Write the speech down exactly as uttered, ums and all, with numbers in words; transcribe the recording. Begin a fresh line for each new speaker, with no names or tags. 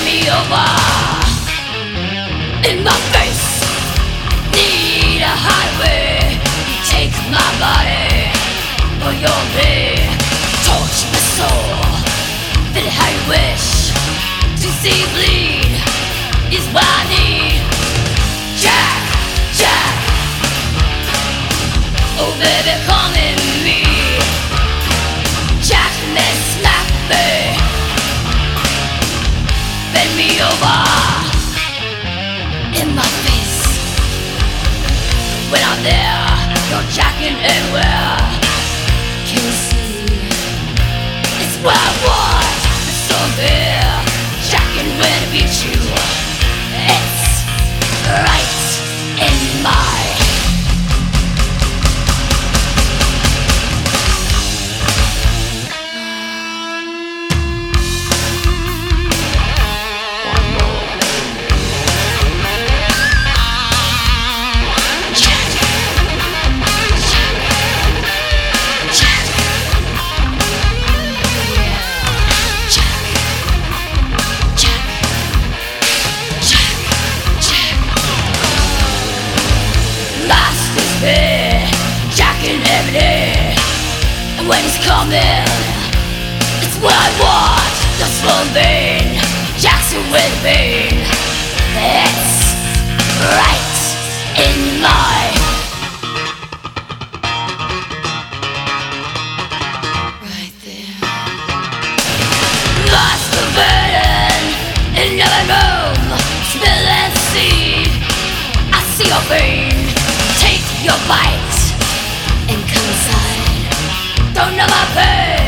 me over in my face. Need a highway. Take my body for your pay. Torch my soul. Feel how you wish to see bleed is what I need. Jack, Jack. Oh baby, come in me. Jack, let's smack me. Bend me over in my face. When I'm there, you're jacking everywhere. Can you see? It's what I want. It's so there, jacking when I beat you. It's right in my jacking every day. And when it's coming, it's what I want. That's one vein, Jackson with pain. It's right in my right there. Masturbating in another room, smell and see. I see your vein. Take your bite and come inside. Don't know my pain.